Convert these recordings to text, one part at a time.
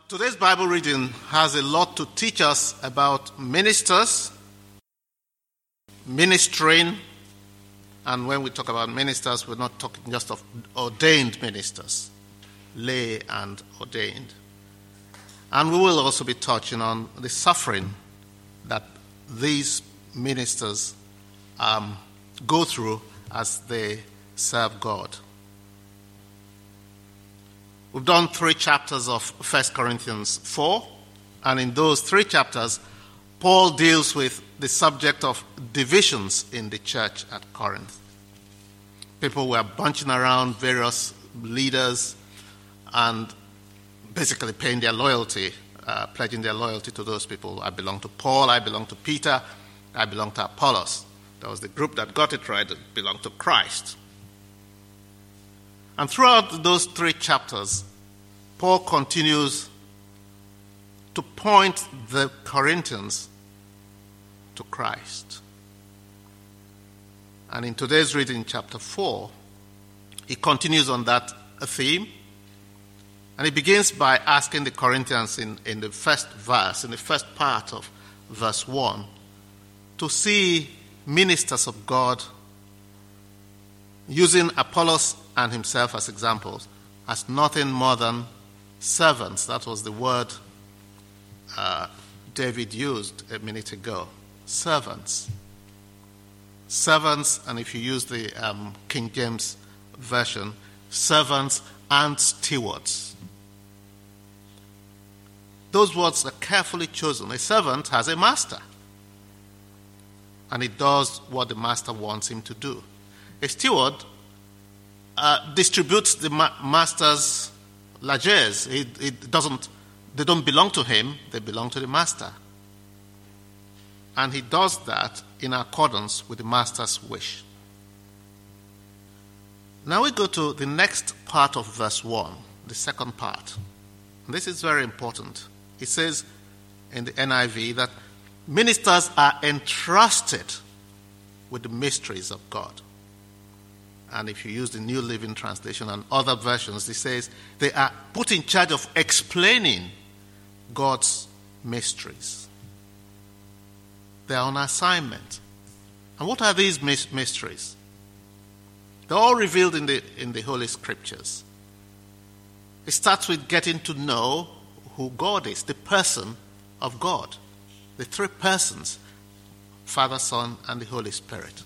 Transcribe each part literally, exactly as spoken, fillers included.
Today's Bible reading has a lot to teach us about ministers, ministering, and when we talk about ministers, we're not talking just of ordained ministers, lay and ordained. And we will also be touching on the suffering that these ministers um, go through as they serve God. We've done three chapters of First Corinthians four, and in those three chapters, Paul deals with the subject of divisions in the church at Corinth. People were bunching around various leaders and basically paying their loyalty, uh, pledging their loyalty to those people. I belong to Paul, I belong to Peter, I belong to Apollos. That was the group that got it right, that belonged to Christ. And throughout those three chapters, Paul continues to point the Corinthians to Christ. And in today's reading, chapter four, he continues on that theme. And he begins by asking the Corinthians in, in the first verse, in the first part of verse one, to see ministers of God using Apollos and himself as examples, as nothing more than servants. That was the word uh, David used a minute ago. Servants. Servants, and if you use the um, King James Version, servants and stewards. Those words are carefully chosen. A servant has a master, and he does what the master wants him to do. A steward uh, distributes the ma- master's largesse. It, it doesn't. They don't belong to him. They belong to the master, and he does that in accordance with the master's wish. Now we go to the next part of verse one, the second part. And this is very important. It says in the N I V that ministers are entrusted with the mysteries of God. And if you use the New Living Translation and other versions, it says they are put in charge of explaining God's mysteries. They are on assignment. And what are these mysteries? They're all revealed in the in the Holy Scriptures. It starts with getting to know who God is, the person of God. The three persons, Father, Son, and the Holy Spirit.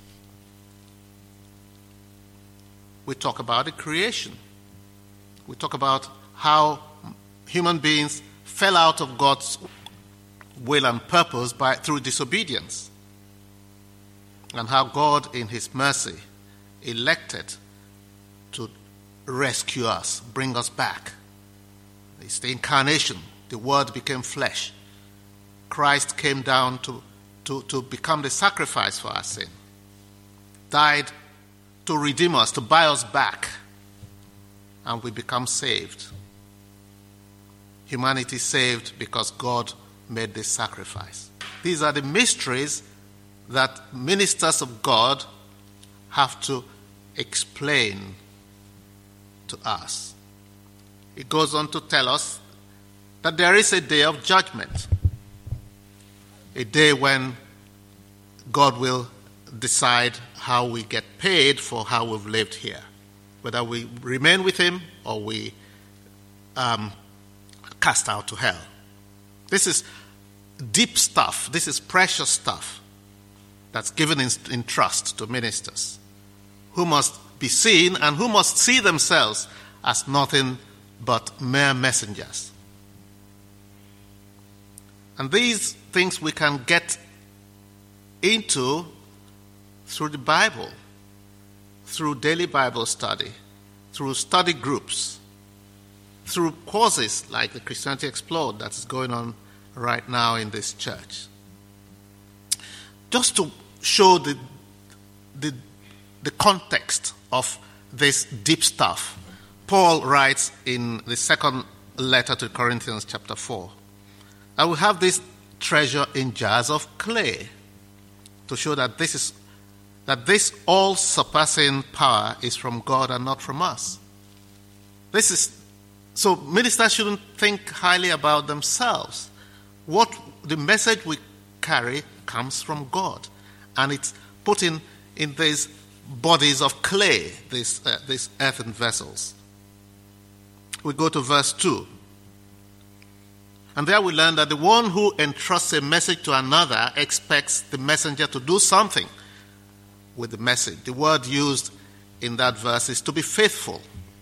We talk about the creation. We talk about how human beings fell out of God's will and purpose by through disobedience. And how God, in his mercy, elected to rescue us, bring us back. It's the incarnation. The Word became flesh. Christ came down to, to, to become the sacrifice for our sin. Died to redeem us, to buy us back. And we become saved. Humanity saved because God made this sacrifice. These are the mysteries that ministers of God have to explain to us. It goes on to tell us that there is a day of judgment. A day when God will decide how we get paid for how we've lived here. Whether we remain with him or we um, cast out to hell. This is deep stuff. This is precious stuff that's given in, in trust to ministers who must be seen and who must see themselves as nothing but mere messengers. And these things we can get into through the Bible, through daily Bible study, through study groups, through courses like the Christianity Explored that's going on right now in this church. Just to show the, the, the context of this deep stuff, Paul writes in the second letter to Corinthians chapter four, I will have this treasure in jars of clay to show that this is that this all-surpassing power is from God and not from us. This is So ministers shouldn't think highly about themselves. What the message we carry comes from God, and it's put in, in these bodies of clay, these, uh, these earthen vessels. We go to verse two. And there we learn that the one who entrusts a message to another expects the messenger to do something with the message. The word used in that verse is to be faithful.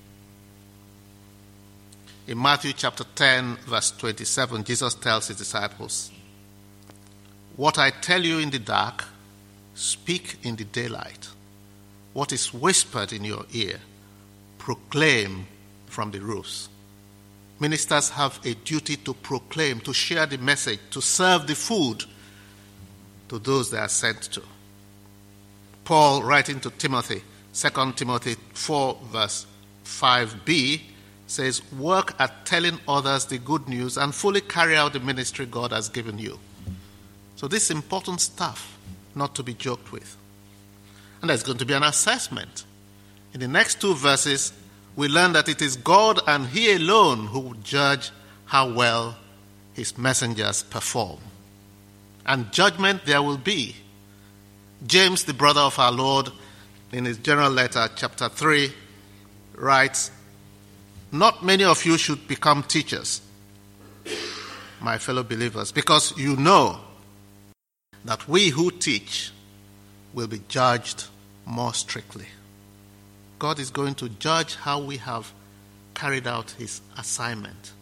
In Matthew chapter ten, verse twenty-seven, Jesus tells his disciples, "What I tell you in the dark, speak in the daylight. What is whispered in your ear, proclaim from the roofs." Ministers have a duty to proclaim, to share the message, to serve the food to those they are sent to. Paul, writing to Timothy, Second Timothy four, verse five b, says, "Work at telling others the good news and fully carry out the ministry God has given you." So this is important stuff, not to be joked with. And there's going to be an assessment. In the next two verses, we learn that it is God and He alone who will judge how well His messengers perform. And judgment there will be. James, the brother of our Lord, in his general letter, chapter three, writes, "Not many of you should become teachers, my fellow believers, because you know that we who teach will be judged more strictly." God is going to judge how we have carried out His assignment.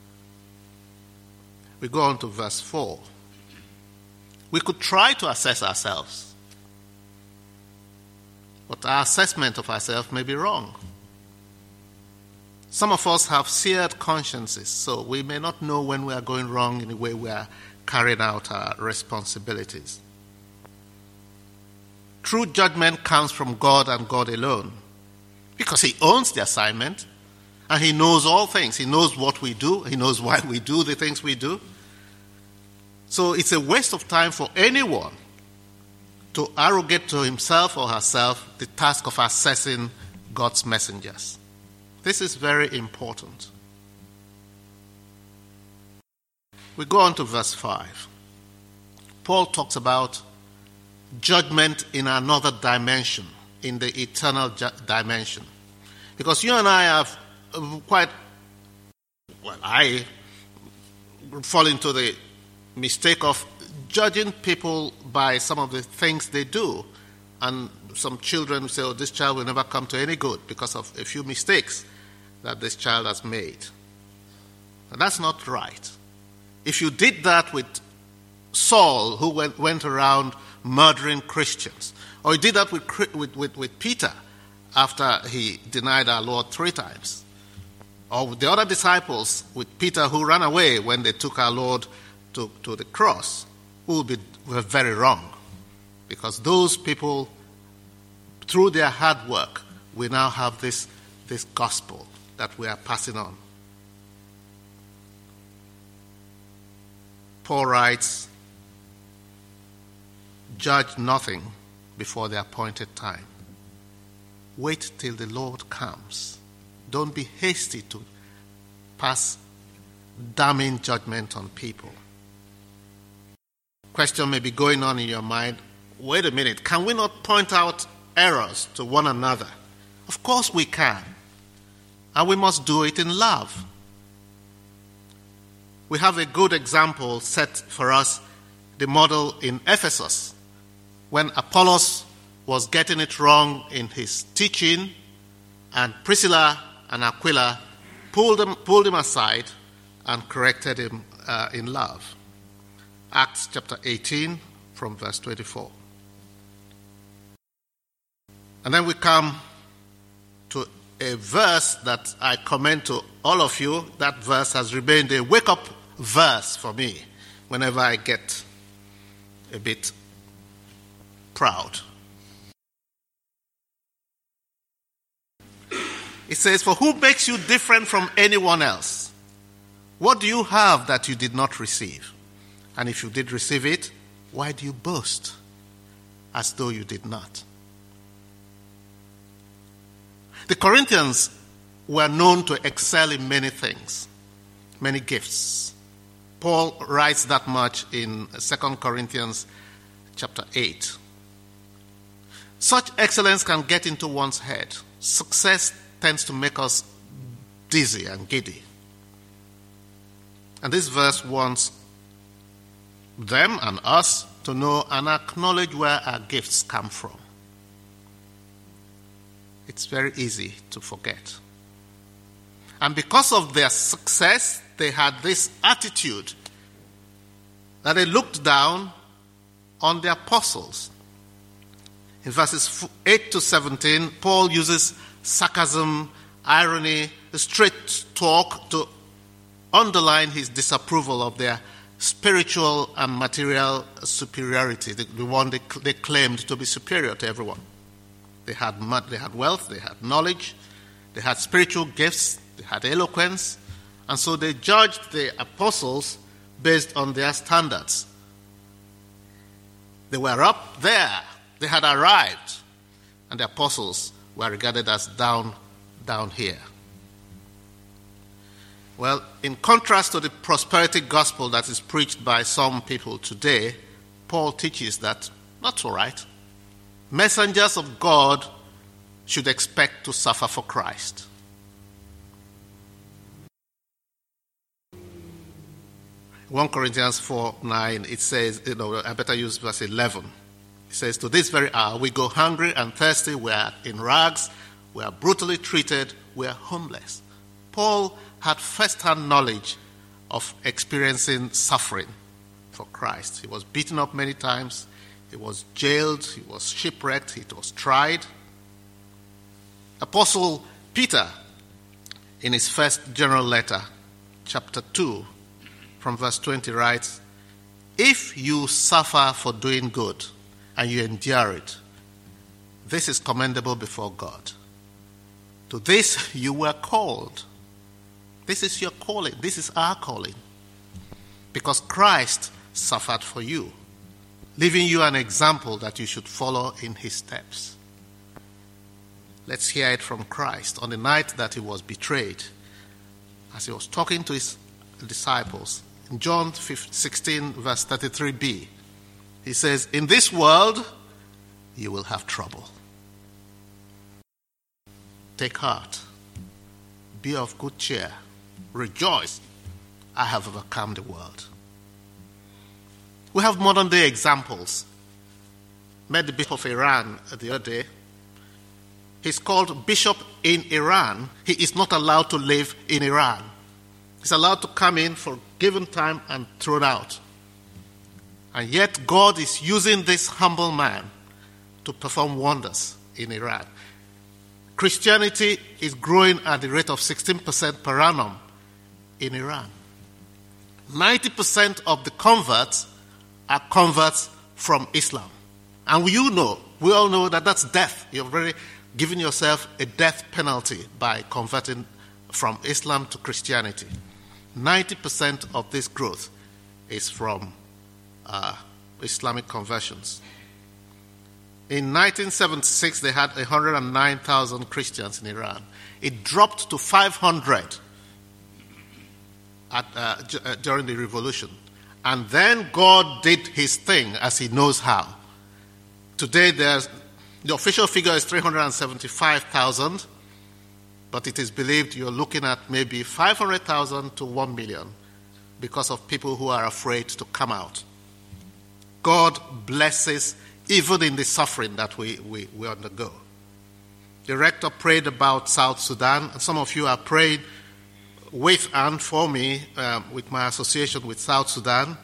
We go on to verse four. We could try to assess ourselves, but our assessment of ourselves may be wrong. Some of us have seared consciences, so we may not know when we are going wrong in the way we are carrying out our responsibilities. True judgment comes from God and God alone, because He owns the assignment and He knows all things. He knows what we do. He knows why we do the things we do. So it's a waste of time for anyone to arrogate to himself or herself the task of assessing God's messengers. This is very important. We go on to verse five. Paul talks about judgment in another dimension, in the eternal ju- dimension. Because you and I have quite, well, I fall into the mistake of judging people by some of the things they do. And some children say, "Oh, this child will never come to any good because of a few mistakes that this child has made." And that's not right. If you did that with Saul, who went, went around murdering Christians, or you did that with, with, with, with Peter after he denied our Lord three times, or with the other disciples, with Peter who ran away when they took our Lord to, to the cross, we would be were very wrong. Because those people, through their hard work, we now have this, this gospel that we are passing on. Paul writes, "Judge nothing before the appointed time. Wait till the Lord comes. Don't be hasty to pass damning judgment on people." Question may be going on in your mind, wait a minute, can we not point out errors to one another? Of course we can. And we must do it in love. We have a good example set for us, the model in Ephesus, when Apollos was getting it wrong in his teaching, and Priscilla and Aquila pulled him, pulled him aside and corrected him uh, in love. Acts chapter eighteen from verse twenty-four. And then we come to a verse that I commend to all of you. That verse has remained a wake-up verse for me whenever I get a bit proud. It says, "For who makes you different from anyone else? What do you have that you did not receive? And if you did receive it, why do you boast as though you did not?" The Corinthians were known to excel in many things, many gifts. Paul writes that much in Second Corinthians chapter eight. Such excellence can get into one's head. Success tends to make us dizzy and giddy. And this verse wants them and us to know and acknowledge where our gifts come from. It's very easy to forget. And because of their success, they had this attitude that they looked down on the apostles. In verses eight to seventeen, Paul uses sarcasm, irony, straight talk to underline his disapproval of their spiritual and material superiority, the, the one they, they claimed to be superior to everyone. They had, they had wealth, they had knowledge, they had spiritual gifts, they had eloquence, and so they judged the apostles based on their standards. They were up there, they had arrived, and the apostles were regarded as down, down here. Well, in contrast to the prosperity gospel that is preached by some people today, Paul teaches that that's all right. Messengers of God should expect to suffer for Christ. First Corinthians four nine, it says, you know, I better use verse eleven. It says, to this very hour we go hungry and thirsty, we are in rags, we are brutally treated, we are homeless. Paul had first-hand knowledge of experiencing suffering for Christ. He was beaten up many times, he was jailed, he was shipwrecked, he was tried. Apostle Peter, in his first general letter, chapter two, from verse twenty, writes, if you suffer for doing good and you endure it, this is commendable before God. To this you were called. This is your calling. This is our calling. Because Christ suffered for you, leaving you an example that you should follow in his steps. Let's hear it from Christ on the night that he was betrayed, as he was talking to his disciples. In John sixteen, verse thirty-three b, he says, in this world you will have trouble. Take heart. Be of good cheer. Rejoice. I have overcome the world. We have modern day examples. Met the Bishop of Iran the other day. He's called Bishop in Iran. He is not allowed to live in Iran. He's allowed to come in for a given time and thrown out. And yet God is using this humble man to perform wonders in Iran. Christianity is growing at the rate of sixteen percent per annum in Iran. ninety percent of the converts are converts from Islam. And you know, we all know that that's death. You've already given yourself a death penalty by converting from Islam to Christianity. ninety percent of this growth is from uh, Islamic conversions. In nineteen seventy-six, they had one hundred nine thousand Christians in Iran. It dropped to five hundred at, uh, j- uh, during the revolution. And then God did his thing as he knows how. Today, there's, the official figure is three hundred seventy-five thousand, but it is believed you're looking at maybe five hundred thousand to one million because of people who are afraid to come out. God blesses even in the suffering that we, we, we undergo. The rector prayed about South Sudan, and some of you are praying with and for me um, with my association with South Sudan.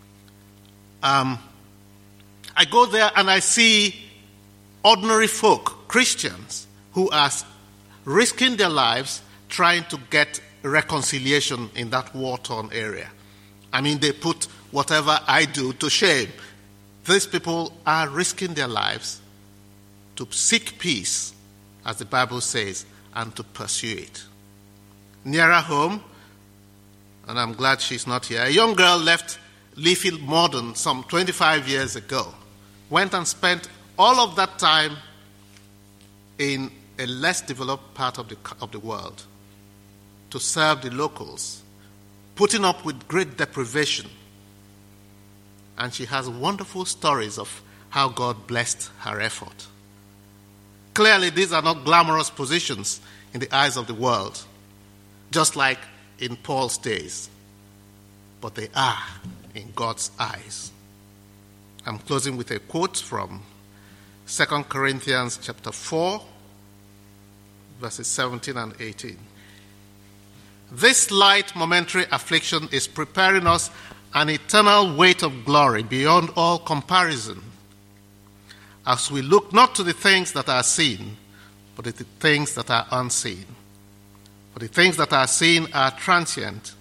Um, I go there and I see ordinary folk, Christians, who are risking their lives trying to get reconciliation in that war-torn area. I mean, they put whatever I do to shame. These people are risking their lives to seek peace, as the Bible says, and to pursue it. Nearer home, and I'm glad she's not here, a young girl left Leafield Morden some twenty-five years ago, went and spent all of that time in a less developed part of the, of the world to serve the locals, putting up with great deprivation. And she has wonderful stories of how God blessed her effort. Clearly, these are not glamorous positions in the eyes of the world, just like in Paul's days, but they are in God's eyes. I'm closing with a quote from Second Corinthians chapter four, verses seventeen and eighteen. This light momentary affliction is preparing us an eternal weight of glory beyond all comparison, as we look not to the things that are seen, but to the things that are unseen. For the things that are seen are transient,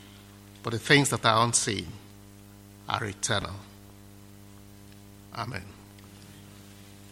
but the things that are unseen are eternal. Amen.